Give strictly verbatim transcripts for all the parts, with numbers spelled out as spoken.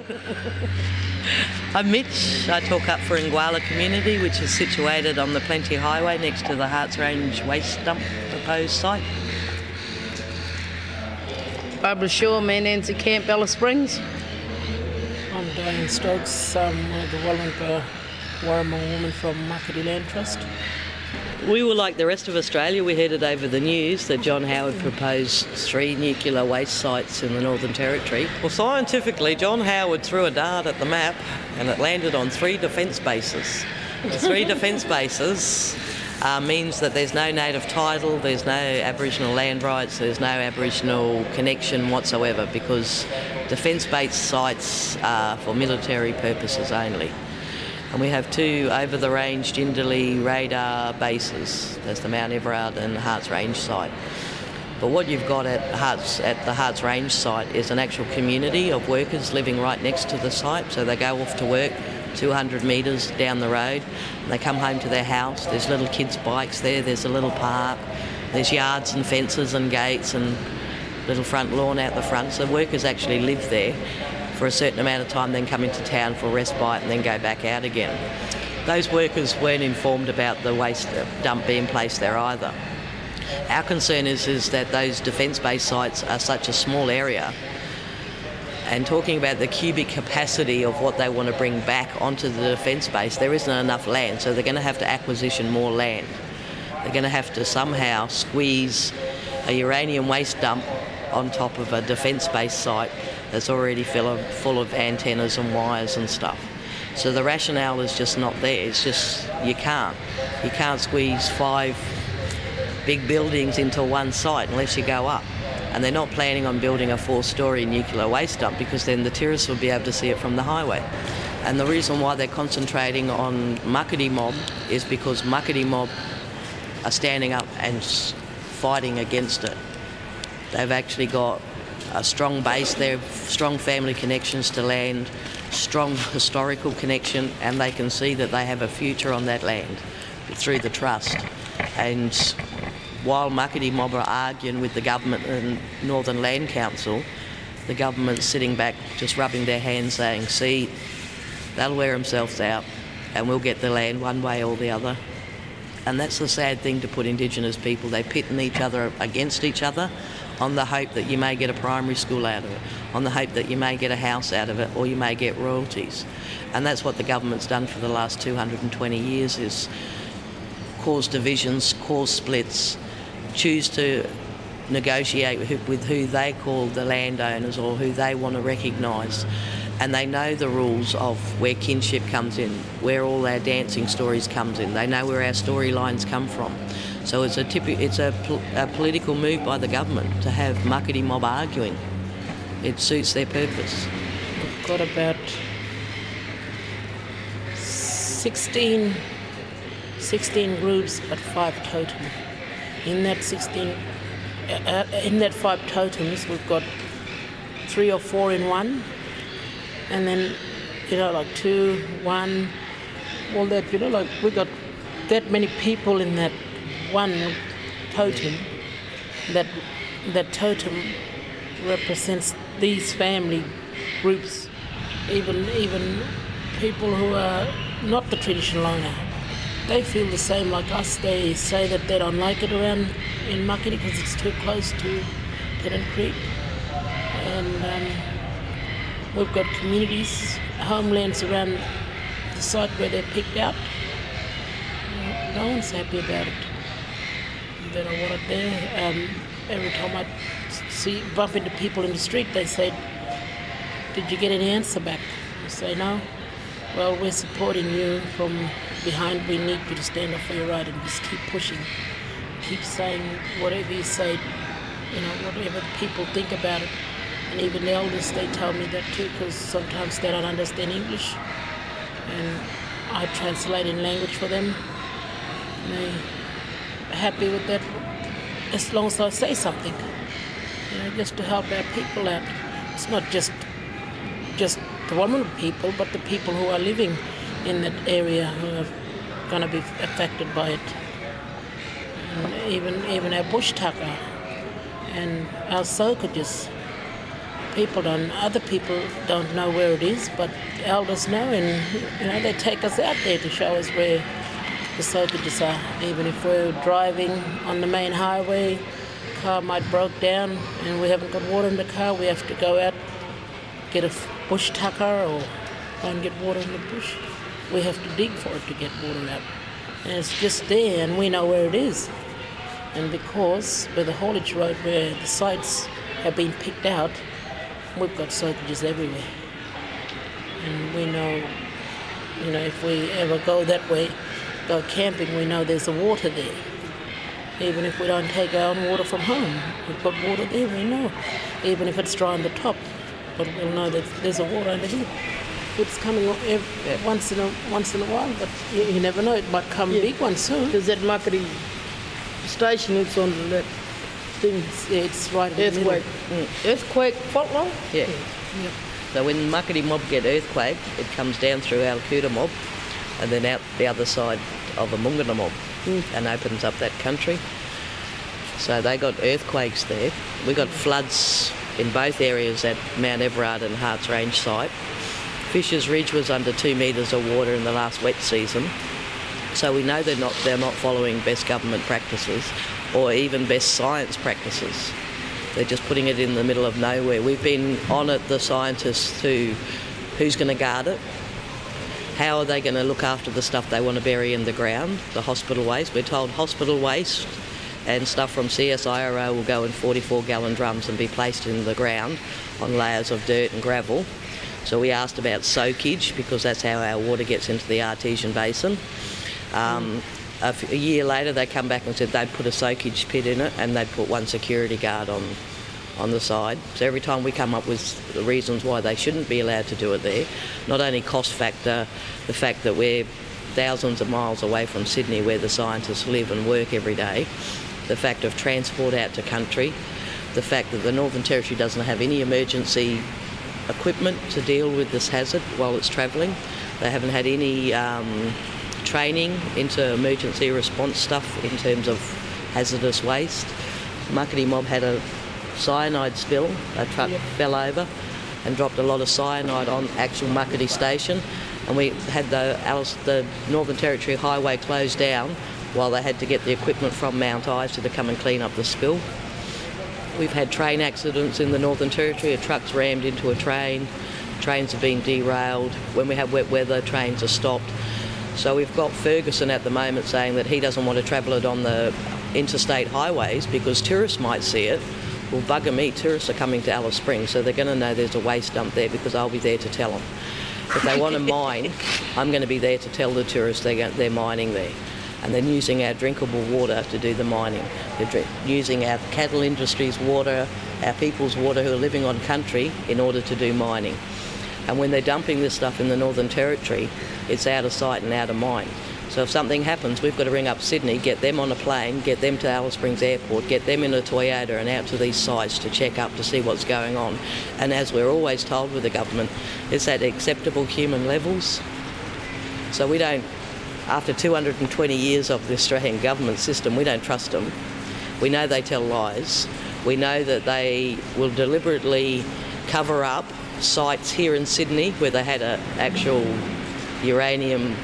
I'm Mitch. I talk up for Ngualla community, which is situated on the Plenty Highway next to the Harts Range waste dump proposed site. Barbara Shaw, Mananzi Camp, Alice Springs. I'm Diane Stokes, I'm one of the Wallumbilla Warramong women from Makati Land Trust. We were like the rest of Australia. We heard it over the news that John Howard proposed three nuclear waste sites in the Northern Territory. Well, scientifically, John Howard threw a dart at the map and it landed on three defence bases. The three defence bases uh, means that there's no native title, there's no Aboriginal land rights, there's no Aboriginal connection whatsoever, because defence-based sites are for military purposes only. And we have two over-the-range Jindalee radar bases. There's the Mount Everard and Harts Range site. But what you've got at, Harts, at the Harts Range site is an actual community of workers living right next to the site. So they go off to work two hundred metres down the road, and they come home to their house. There's little kids' bikes there, there's a little park, there's yards and fences and gates and little front lawn out the front. So workers actually live there for a certain amount of time, then come into town for respite and then go back out again. Those workers weren't informed about the waste dump being placed there either. Our concern is, is that those defence-based sites are such a small area, and talking about the cubic capacity of what they want to bring back onto the defence base, there isn't enough land, so they're going to have to acquisition more land. They're going to have to somehow squeeze a uranium waste dump on top of a defence-based site that's already full of, full of antennas and wires and stuff. So the rationale is just not there. It's just, you can't. You can't squeeze five big buildings into one site unless you go up. And they're not planning on building a four-storey nuclear waste dump, because then the tourists will be able to see it from the highway. And the reason why they're concentrating on Makati Mob is because Makati Mob are standing up and fighting against it. They've actually got a strong base there, strong family connections to land, strong historical connection, and they can see that they have a future on that land through the trust. And while Makati Mob are arguing with the government and Northern Land Council, the government's sitting back just rubbing their hands saying, see, they'll wear themselves out and we'll get the land one way or the other. And that's the sad thing to put Indigenous people. They pit each other against each other on the hope that you may get a primary school out of it, on the hope that you may get a house out of it, or you may get royalties. And that's what the government's done for the last two hundred twenty years, is cause divisions, cause splits, choose to negotiate with who, with who they call the landowners or who they want to recognise. And they know the rules of where kinship comes in, where all our dancing stories comes in. They know where our storylines come from. So it's a typi- it's a, pol- a political move by the government to have Makati Mob arguing. It suits their purpose. We've got about sixteen, sixteen groups, but five totem. In that sixteen, uh, in that five totems, we've got three or four in one, and then, you know, like two, one, all that. You know, like we got that many people in that one totem. That that totem represents these family groups, even even people who are not the traditional owner. They feel the same like us. They say that they don't like it around in Makati because it's too close to Tennant Creek. And um, we've got communities, homelands around the site where they're picked out. No one's happy about it. They don't want it there. Um, every time I see bump into people in the street, they say, "Did you get any answer back?" I say, "No." "Well, we're supporting you from behind. We need you to stand up for your right and just keep pushing. Keep saying whatever you say, you know, whatever people think about it." And even the elders, they tell me that too, because sometimes they don't understand English. And I translate in language for them. And they're happy with that as long as I say something, you know, just to help our people out. It's not just just the Wallumbilla people, but the people who are living in that area who are going to be affected by it. And even even our bush tucker and our soakages, people don't, other people don't know where it is, but elders know, and you know they take us out there to show us where the soakages are. Even if we're driving on the main highway, car might broke down and we haven't got water in the car, we have to go out, get a bush tucker or go and get water in the bush. We have to dig for it to get water out. And it's just there and we know where it is. And because with the haulage road where the sites have been picked out, we've got soakages everywhere. And we know, you know, if we ever go that way, go camping, we know there's a water there. Even if we don't take our own water from home, we've got water there, we know. Even if it's dry on the top, but we'll know that there's a water under here. It's coming every, once in a once in a while, but you, you never know, it might come Yeah. big one soon. Because that Makati station is on that thing. It's, it's right in the middle. Earthquake. Mm. Earthquake fault line? Yeah. Yeah. So when Makati Mob get earthquake, it comes down through Alcuda Mob and then out the other side of a Mungana Mob Mm. and opens up that country. So they got earthquakes there. We got floods in both areas at Mount Everard and Harts Range site. Fisher's Ridge was under two metres of water in the last wet season. So we know they're not they're not following best government practices or even best science practices. They're just putting it in the middle of nowhere. We've been on it, the scientists, to who's going to guard it, how are they going to look after the stuff they want to bury in the ground, the hospital waste. We're told hospital waste and stuff from C S I R O will go in forty-four gallon drums and be placed in the ground on layers of dirt and gravel. So we asked about soakage because that's how our water gets into the artesian basin. Um, a, f- a year later they come back and said they'd put a soakage pit in it and they'd put one security guard on on the side. So every time we come up with the reasons why they shouldn't be allowed to do it there, not only cost factor, the fact that we're thousands of miles away from Sydney where the scientists live and work every day, the fact of transport out to country, the fact that the Northern Territory doesn't have any emergency equipment to deal with this hazard while it's travelling. They haven't had any um, training into emergency response stuff in terms of hazardous waste. Makati Mob had a cyanide spill. A truck Yep. fell over and dropped a lot of cyanide on actual Makati station, and we had the, Alice, the Northern Territory highway closed down while they had to get the equipment from Mount Isa to come and clean up the spill. We've had train accidents in the Northern Territory. A truck's rammed into a train. Trains have been derailed. When we have wet weather, trains are stopped. So we've got Ferguson at the moment saying that he doesn't want to travel it on the interstate highways because tourists might see it. Well, bugger me, tourists are coming to Alice Springs, so they're going to know there's a waste dump there because I'll be there to tell them. If they want to mine, I'm going to be there to tell the tourists they're, go- they're mining there. And they're using our drinkable water to do the mining. They're dri- using our cattle industry's water, our people's water who are living on country in order to do mining. And when they're dumping this stuff in the Northern Territory, it's out of sight and out of mind. So if something happens, we've got to ring up Sydney, get them on a plane, get them to Alice Springs Airport, get them in a Toyota and out to these sites to check up to see what's going on. And as we're always told with the government, it's at acceptable human levels. So we don't, after two hundred twenty years of the Australian government system, we don't trust them. We know they tell lies. We know that they will deliberately cover up sites here in Sydney where they had an actual uranium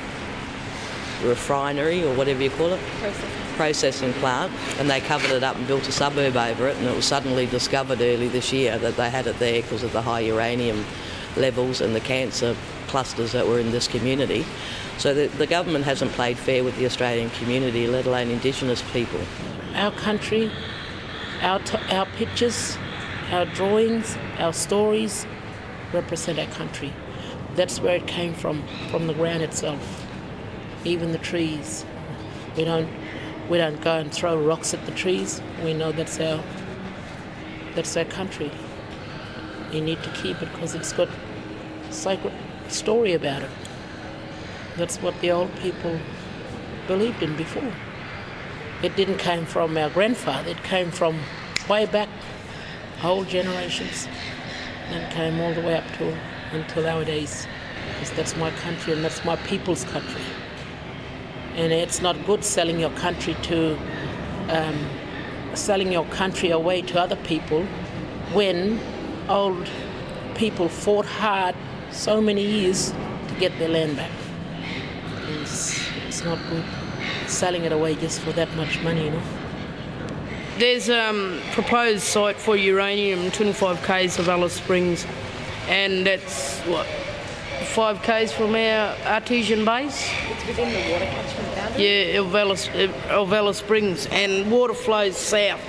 refinery or whatever you call it, Processing. processing plant, and they covered it up and built a suburb over it, and it was suddenly discovered early this year that they had it there because of the high uranium levels and the cancer clusters that were in this community. So the, the government hasn't played fair with the Australian community, let alone Indigenous people. Our country, our, t- our pictures, our drawings, our stories represent our country. That's where it came from, from the ground itself. Even the trees. We don't we don't go and throw rocks at the trees. We know that's our that's our country. You need to keep it because it's got sacred story about it. That's what the old people believed in before. It didn't come from our grandfather. It came from way back, whole generations, and it came all the way up to until our days. Because that's my country and that's my people's country. And it's not good selling your country to, um, selling your country away to other people when old people fought hard so many years to get their land back. It's, it's not good selling it away just for that much money, you know. There's a um, proposed site for uranium, twenty-five kays of Alice Springs, and that's, what, five kays from our artesian base? It's within the water catchment boundary? Yeah, of Alice, of Alice Springs, and water flows south.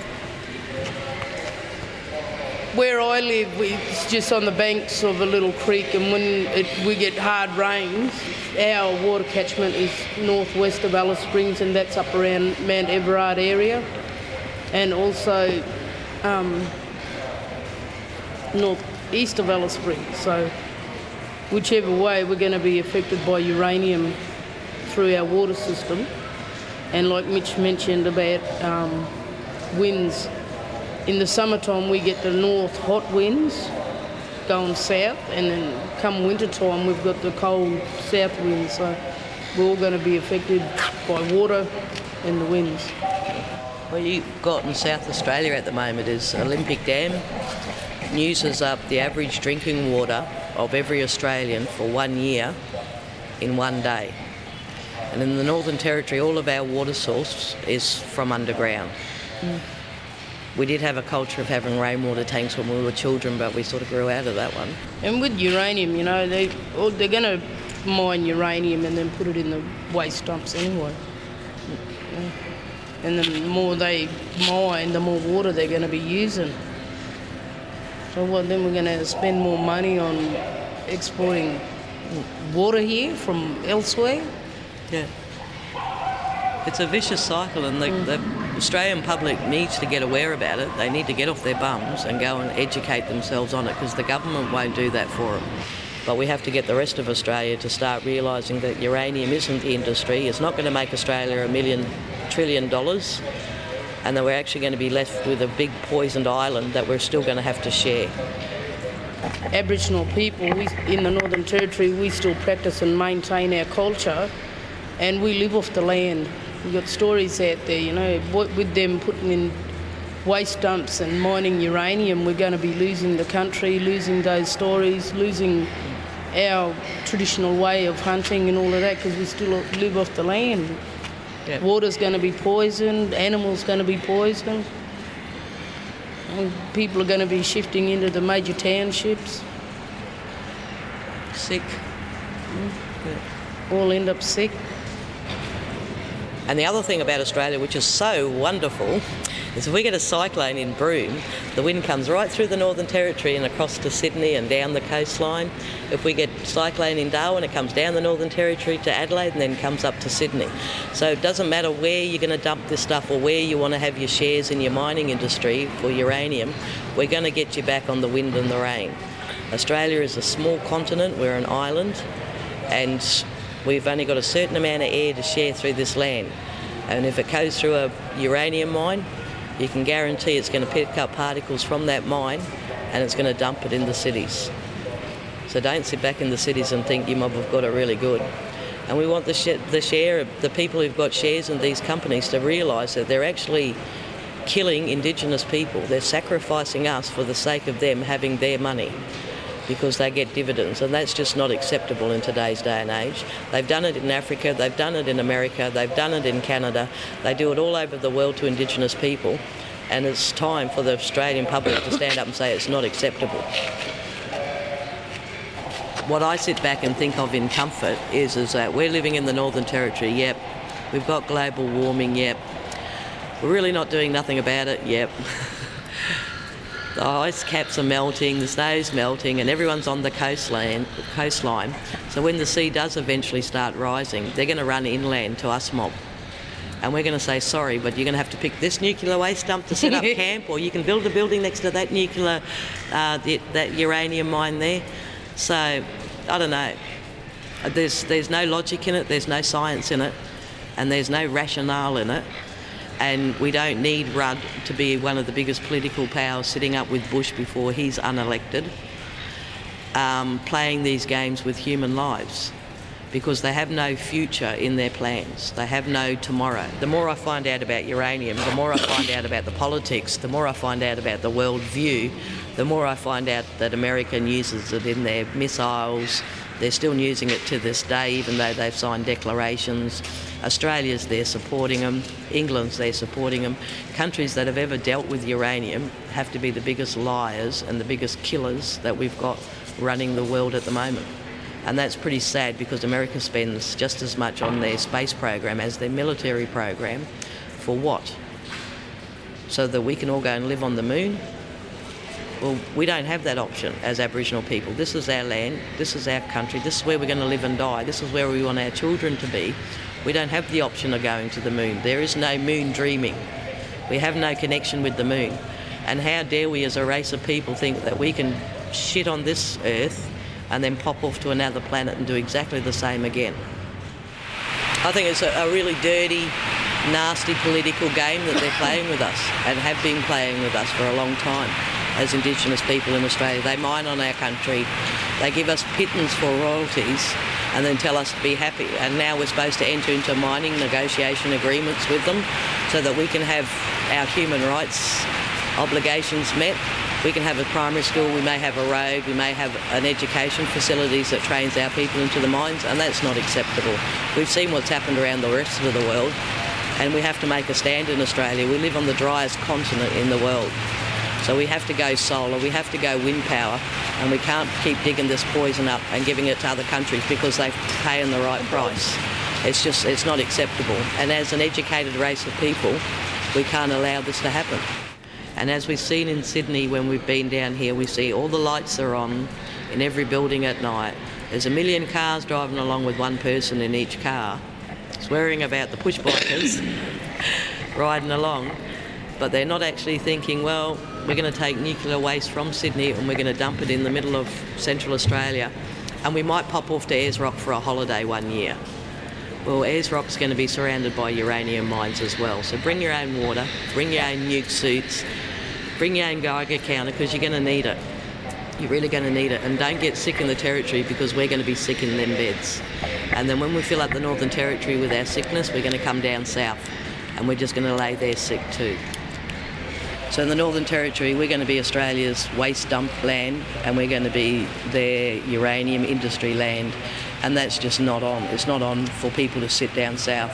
Where I live, we, it's just on the banks of a little creek, and when it, we get hard rains, our water catchment is northwest of Alice Springs, and that's up around Mount Everard area, and also um, northeast of Alice Springs. So whichever way, we're going to be affected by uranium through our water system. And like Mitch mentioned about um, winds, in the summertime we get the north hot winds going south, and then come winter time we've got the cold south winds. So we're all going to be affected by water and the winds. What you've got in South Australia at the moment is Olympic Dam uses up the average drinking water of every Australian for one year in one day. And in the Northern Territory, all of our water source is from underground. Mm. We did have a culture of having rainwater tanks when we were children, but we sort of grew out of that one. And with uranium, you know, they, well, they're going to mine uranium and then put it in the waste dumps anyway. Yeah. And the more they mine, the more water they're going to be using. So well, then we're going to spend more money on exporting water here from elsewhere. Yeah. It's a vicious cycle, and the, mm. the Australian public needs to get aware about it. They need to get off their bums and go and educate themselves on it, because the government won't do that for them. But we have to get the rest of Australia to start realising that uranium isn't the industry. It's not going to make Australia a million trillion dollars, and that we're actually going to be left with a big poisoned island that we're still going to have to share. Aboriginal people we, in the Northern Territory, we still practice and maintain our culture, and we live off the land. We've got stories out there, you know, with them putting in waste dumps and mining uranium, we're going to be losing the country, losing those stories, losing our traditional way of hunting and all of that, because we still live off the land. Yep. Water's going to be poisoned, animals going to be poisoned, and people are going to be shifting into the major townships. Sick. Mm. Yeah. All end up sick. And the other thing about Australia, which is so wonderful, is if we get a cyclone in Broome, the wind comes right through the Northern Territory and across to Sydney and down the coastline. If we get cyclone in Darwin, it comes down the Northern Territory to Adelaide and then comes up to Sydney. So it doesn't matter where you're going to dump this stuff or where you want to have your shares in your mining industry for uranium, we're going to get you back on the wind and the rain. Australia is a small continent, we're an island, and we've only got a certain amount of air to share through this land. And if it goes through a uranium mine, you can guarantee it's going to pick up particles from that mine and it's going to dump it in the cities. So don't sit back in the cities and think you mob have got it really good. And we want the, sh- the share, the people who've got shares in these companies to realise that they're actually killing Indigenous people. They're sacrificing us for the sake of them having their money, because they get dividends, and that's just not acceptable in today's day and age. They've done it in Africa, they've done it in America, they've done it in Canada, they do it all over the world to Indigenous people, and it's time for the Australian public to stand up and say it's not acceptable. What I sit back and think of in comfort is, is that we're living in the Northern Territory, yep, we've got global warming, yep, we're really not doing nothing about it, yep. The ice caps are melting, the snow's melting, and everyone's on the coastline. coastline. So when the sea does eventually start rising, they're going to run inland to us mob. And we're going to say, sorry, but you're going to have to pick this nuclear waste dump to set up camp, or you can build a building next to that nuclear, uh, the, that uranium mine there. So, I don't know. There's, there's no logic in it, there's no science in it, and there's no rationale in it. And we don't need Rudd to be one of the biggest political powers sitting up with Bush before he's unelected, um, playing these games with human lives, because they have no future in their plans. They have no tomorrow. The more I find out about uranium, the more I find out about the politics, the more I find out about the world view, the more I find out that America uses it in their missiles. They're still using it to this day, even though they've signed declarations. Australia's there supporting them. England's there supporting them. Countries that have ever dealt with uranium have to be the biggest liars and the biggest killers that we've got running the world at the moment. And that's pretty sad, because America spends just as much on their space program as their military program. For what? So that we can all go and live on the moon? Well, we don't have that option as Aboriginal people. This is our land, this is our country, this is where we're going to live and die, this is where we want our children to be. We don't have the option of going to the moon. There is no moon dreaming. We have no connection with the moon. And how dare we as a race of people think that we can shit on this earth and then pop off to another planet and do exactly the same again. I think it's a, a really dirty, nasty political game that they're playing with us, and have been playing with us for a long time. As Indigenous people in Australia, they mine on our country, they give us pittance for royalties and then tell us to be happy. And now we're supposed to enter into mining negotiation agreements with them so that we can have our human rights obligations met. We can have a primary school, we may have a road, we may have an education facilities that trains our people into the mines, and that's not acceptable. We've seen what's happened around the rest of the world, and we have to make a stand in Australia. We live on the driest continent in the world. So we have to go solar, we have to go wind power, and we can't keep digging this poison up and giving it to other countries because they're paying the right price. It's just, it's not acceptable. And as an educated race of people, we can't allow this to happen. And as we've seen in Sydney when we've been down here, we see all the lights are on in every building at night. There's a million cars driving along with one person in each car, swearing about the push bikers riding along. But they're not actually thinking, well, we're going to take nuclear waste from Sydney and we're going to dump it in the middle of Central Australia, and we might pop off to Ayers Rock for a holiday one year. Well, Ayers Rock's going to be surrounded by uranium mines as well. So bring your own water, bring your own nuke suits, bring your own Geiger counter, because you're going to need it. You're really going to need it. And don't get sick in the Territory, because we're going to be sick in them beds. And then when we fill up the Northern Territory with our sickness, we're going to come down south and we're just going to lay there sick too. So in the Northern Territory, we're going to be Australia's waste dump land, and we're going to be their uranium industry land, and that's just not on. It's not on for people to sit down south,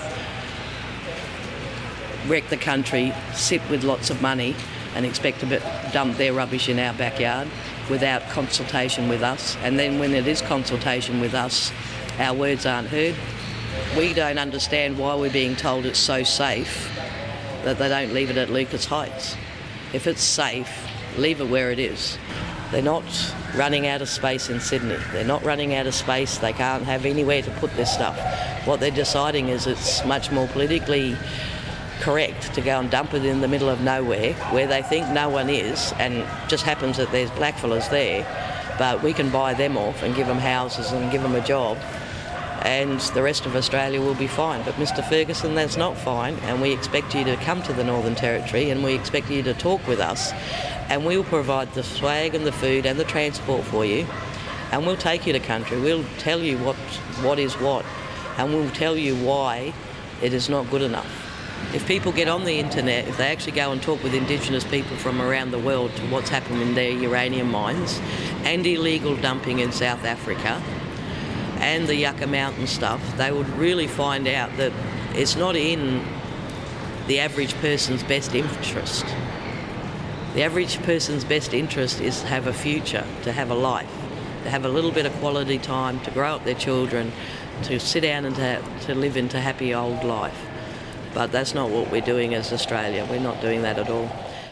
wreck the country, sit with lots of money and expect to dump their rubbish in our backyard without consultation with us. And then when it is consultation with us, our words aren't heard. We don't understand why we're being told it's so safe that they don't leave it at Lucas Heights. If it's safe, leave it where it is. They're not running out of space in Sydney. They're not running out of space. They can't have anywhere to put this stuff. What they're deciding is it's much more politically correct to go and dump it in the middle of nowhere where they think no one is, and just happens that there's blackfellas there, but we can buy them off and give them houses and give them a job, and the rest of Australia will be fine. But Mister Ferguson, that's not fine, and we expect you to come to the Northern Territory and we expect you to talk with us, and we'll provide the swag and the food and the transport for you, and we'll take you to country. We'll tell you what what is what, and we'll tell you why it is not good enough. If people get on the internet, if they actually go and talk with Indigenous people from around the world to what's happened in their uranium mines and illegal dumping in South Africa and the Yucca Mountain stuff, they would really find out that it's not in the average person's best interest. The average person's best interest is to have a future, to have a life, to have a little bit of quality time, to grow up their children, to sit down and to, to live into happy old life. But that's not what we're doing as Australia. We're not doing that at all.